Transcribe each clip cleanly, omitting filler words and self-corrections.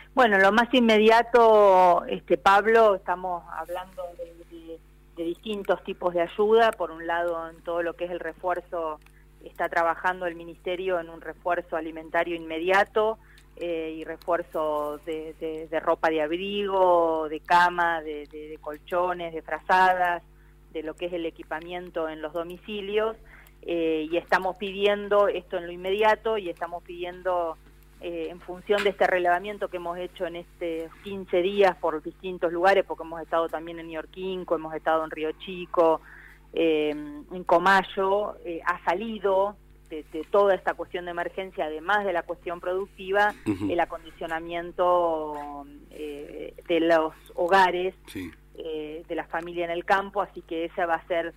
Bueno, lo más inmediato, Pablo, estamos hablando de distintos tipos de ayuda. Por un lado, en todo lo que es el refuerzo, está trabajando el Ministerio en un refuerzo alimentario inmediato y refuerzo de ropa de abrigo, de cama, de colchones, de frazadas, de lo que es el equipamiento en los domicilios. Y estamos pidiendo esto en lo inmediato y estamos pidiendo... en función de este relevamiento que hemos hecho en estos 15 días por distintos lugares, porque hemos estado también en Ñorquinco, hemos estado en Río Chico, en Comayo, ha salido de toda esta cuestión de emergencia, además de la cuestión productiva, el acondicionamiento de los hogares, sí, de la familia en el campo, así que esa va a ser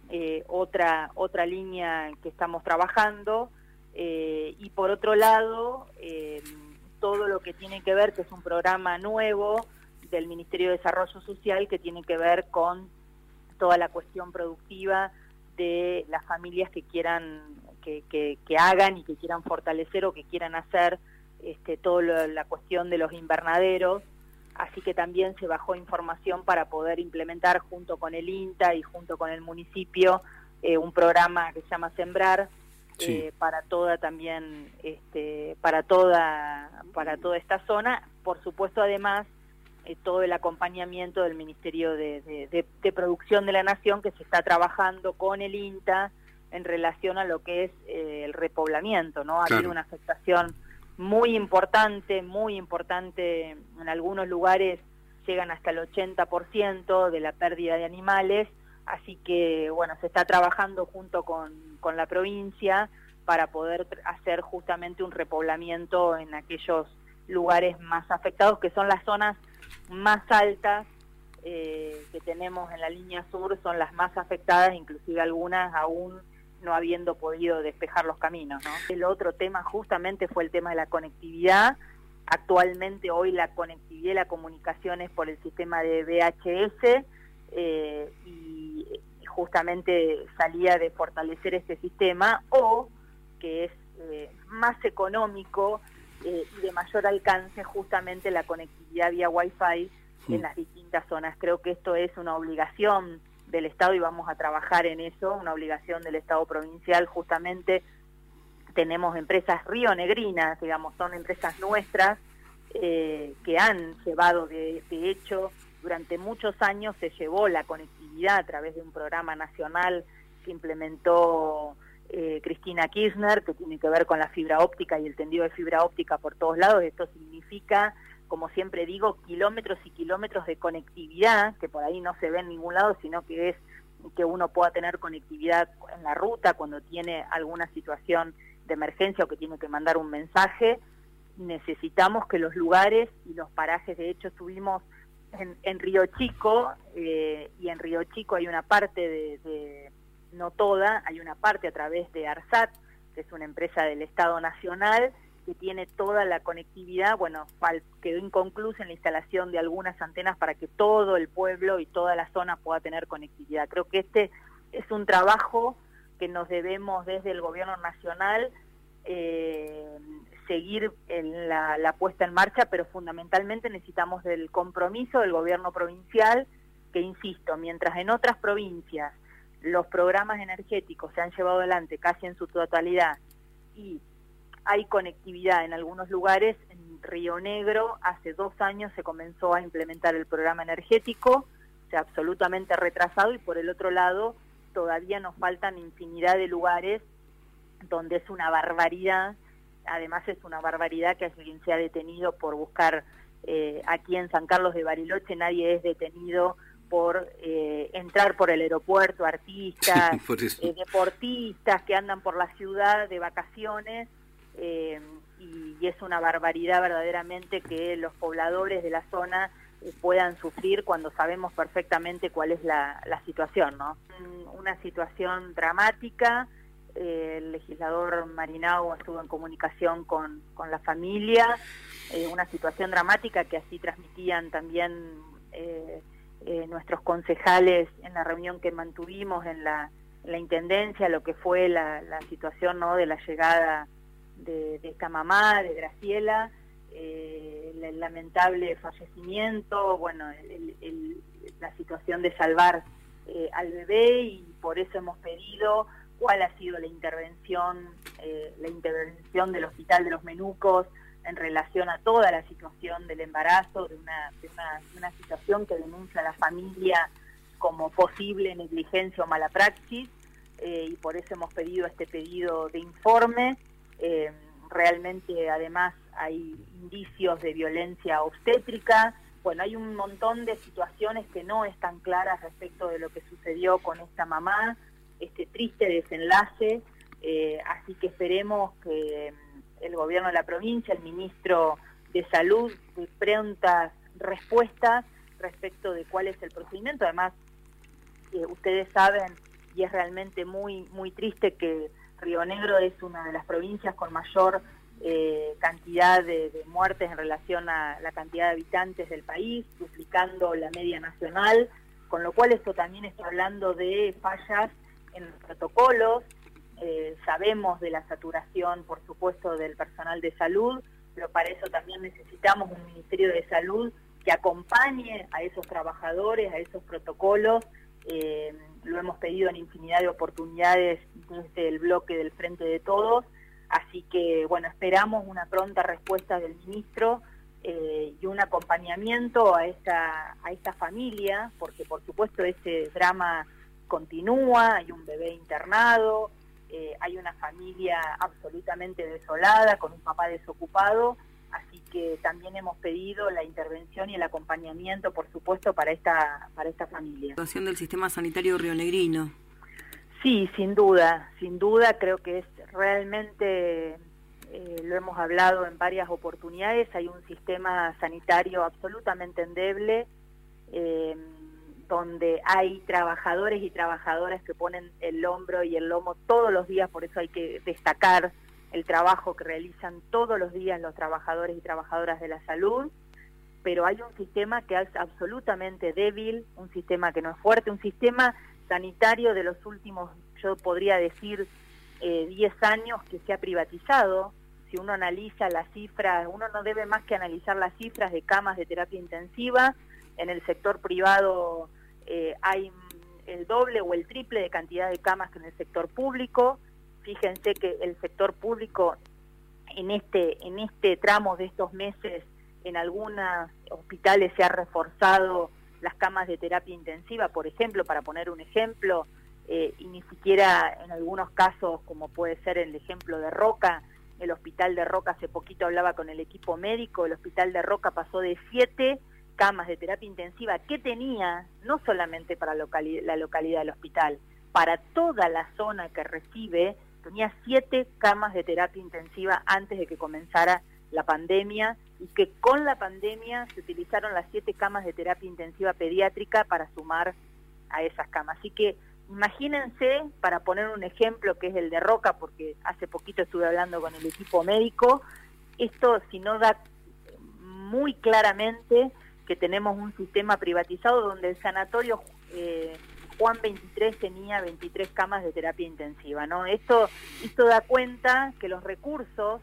otra línea que estamos trabajando. Y por otro lado, todo lo que tiene que ver, que es un programa nuevo del Ministerio de Desarrollo Social, que tiene que ver con toda la cuestión productiva de las familias que quieran, que hagan y que quieran fortalecer o que quieran hacer toda la cuestión de los invernaderos. Así que también se bajó información para poder implementar junto con el INTA y junto con el municipio un programa que se llama Sembrar, sí, para toda también para toda esta zona. Por supuesto, además todo el acompañamiento del Ministerio de Producción de la Nación, que se está trabajando con el INTA en relación a lo que es el repoblamiento, ¿no? Ha habido una afectación muy importante, en algunos lugares llegan hasta el 80% de la pérdida de animales. Así que, bueno, se está trabajando junto con la provincia para poder hacer justamente un repoblamiento en aquellos lugares más afectados, que son las zonas más altas que tenemos en la línea sur, son las más afectadas, inclusive algunas aún no habiendo podido despejar los caminos, ¿no? El otro tema justamente fue el tema de la conectividad. Actualmente hoy la conectividad y la comunicación es por el sistema de VHS, y justamente salía de fortalecer este sistema, o que es más económico y de mayor alcance, justamente la conectividad vía Wi-Fi en las distintas zonas. Creo que esto es una obligación del Estado y vamos a trabajar en eso, una obligación del Estado provincial. Justamente tenemos empresas rionegrinas, digamos, son empresas nuestras que han llevado, de hecho, durante muchos años se llevó la conectividad a través de un programa nacional que implementó Cristina Kirchner, que tiene que ver con la fibra óptica y el tendido de fibra óptica por todos lados. Esto significa, como siempre digo, kilómetros y kilómetros de conectividad, que por ahí no se ve en ningún lado, sino que es que uno pueda tener conectividad en la ruta cuando tiene alguna situación de emergencia o que tiene que mandar un mensaje. Necesitamos que los lugares y los parajes, de hecho estuvimos en Río Chico, y en Río Chico hay una parte no toda, hay una parte a través de ARSAT, que es una empresa del Estado Nacional, que tiene toda la conectividad. Bueno, quedó inconclusa en la instalación de algunas antenas para que todo el pueblo y toda la zona pueda tener conectividad. Creo que este es un trabajo que nos debemos desde el Gobierno Nacional seguir en la puesta en marcha, pero fundamentalmente necesitamos del compromiso del Gobierno provincial, que, insisto, mientras en otras provincias los programas energéticos se han llevado adelante casi en su totalidad y hay conectividad en algunos lugares, en Río Negro hace 2 años se comenzó a implementar el programa energético, se ha absolutamente retrasado, y por el otro lado todavía nos faltan infinidad de lugares donde es una barbaridad. Además es una barbaridad que alguien sea detenido por buscar, aquí en San Carlos de Bariloche nadie es detenido por entrar por el aeropuerto, artistas, deportistas que andan por la ciudad de vacaciones, y es una barbaridad verdaderamente que los pobladores de la zona puedan sufrir cuando sabemos perfectamente cuál es la situación, ¿no? Una situación dramática. El legislador Marinao estuvo en comunicación con la familia, una situación dramática que así transmitían también nuestros concejales en la reunión que mantuvimos en la Intendencia, lo que fue la situación, ¿no?, de la llegada de esta mamá, de Graciela. el lamentable fallecimiento, bueno, la situación de salvar al bebé, y por eso hemos pedido cuál ha sido la intervención del Hospital de los Menucos en relación a toda la situación del embarazo, de una situación que denuncia a la familia como posible negligencia o mala praxis, y por eso hemos pedido este pedido de informe. Realmente además hay indicios de violencia obstétrica. Bueno, hay un montón de situaciones que no están claras respecto de lo que sucedió con esta mamá, este triste desenlace, así que esperemos que el gobierno de la provincia, el ministro de Salud, dé prontas respuestas respecto de cuál es el procedimiento. Además, ustedes saben, y es realmente muy, muy triste, que Río Negro es una de las provincias con mayor cantidad de muertes en relación a la cantidad de habitantes del país, duplicando la media nacional, con lo cual esto también está hablando de fallas en los protocolos. Sabemos de la saturación, por supuesto, del personal de salud, pero para eso también necesitamos un Ministerio de Salud que acompañe a esos trabajadores, a esos protocolos. Lo hemos pedido en infinidad de oportunidades desde el bloque del Frente de Todos, así que bueno, esperamos una pronta respuesta del ministro y un acompañamiento a esta familia, porque por supuesto ese drama continúa, hay un bebé internado, hay una familia absolutamente desolada, con un papá desocupado, así que también hemos pedido la intervención y el acompañamiento, por supuesto, para esta familia. La situación del sistema sanitario rionegrino. Sí, sin duda, creo que es realmente, lo hemos hablado en varias oportunidades, hay un sistema sanitario absolutamente endeble, donde hay trabajadores y trabajadoras que ponen el hombro y el lomo todos los días, por eso hay que destacar el trabajo que realizan todos los días los trabajadores y trabajadoras de la salud, pero hay un sistema que es absolutamente débil, un sistema que no es fuerte, un sistema sanitario de los últimos, yo podría decir, 10 años que se ha privatizado. Si uno analiza las cifras, uno no debe más que analizar las cifras de camas de terapia intensiva. En el sector privado hay el doble o el triple de cantidad de camas que en el sector público. Fíjense que el sector público en este tramo de estos meses, en algunos hospitales se ha reforzado las camas de terapia intensiva, por ejemplo, para poner un ejemplo, y ni siquiera en algunos casos, como puede ser el ejemplo de Roca, el hospital de Roca, hace poquito hablaba con el equipo médico, el hospital de Roca pasó de 7 camas de terapia intensiva que tenía, no solamente para la localidad del hospital, para toda la zona que recibe, tenía 7 camas de terapia intensiva antes de que comenzara la pandemia, y que con la pandemia se utilizaron las 7 camas de terapia intensiva pediátrica para sumar a esas camas. Así que imagínense, para poner un ejemplo que es el de Roca, porque hace poquito estuve hablando con el equipo médico, esto si no da muy claramente que tenemos un sistema privatizado donde el sanatorio Juan 23 tenía 23 camas de terapia intensiva, ¿no? Esto da cuenta que los recursos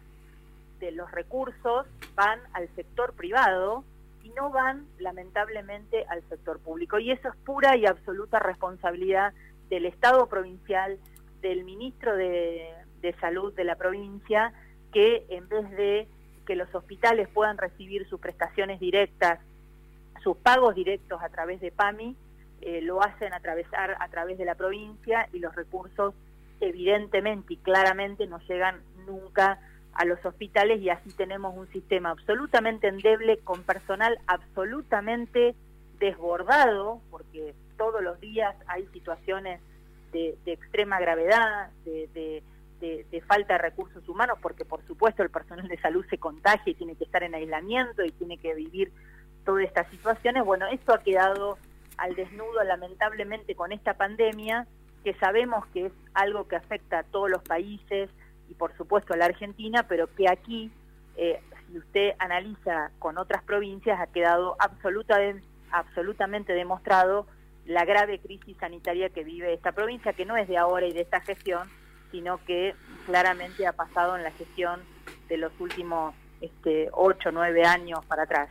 van al sector privado y no van, lamentablemente, al sector público. Y eso es pura y absoluta responsabilidad del Estado provincial, del ministro de Salud de la provincia, que en vez de que los hospitales puedan recibir sus prestaciones directas, sus pagos directos a través de PAMI, lo hacen a través de la provincia, y los recursos evidentemente y claramente no llegan nunca a los hospitales, y así tenemos un sistema absolutamente endeble, con personal absolutamente desbordado, porque todos los días hay situaciones de extrema gravedad, de falta de recursos humanos, porque por supuesto el personal de salud se contagia y tiene que estar en aislamiento y tiene que vivir todas estas situaciones. Bueno, esto ha quedado al desnudo lamentablemente con esta pandemia, que sabemos que es algo que afecta a todos los países y por supuesto a la Argentina, pero que aquí, si usted analiza con otras provincias, ha quedado absolutamente demostrado la grave crisis sanitaria que vive esta provincia, que no es de ahora y de esta gestión, sino que claramente ha pasado en la gestión de los últimos 8 o 9 años para atrás.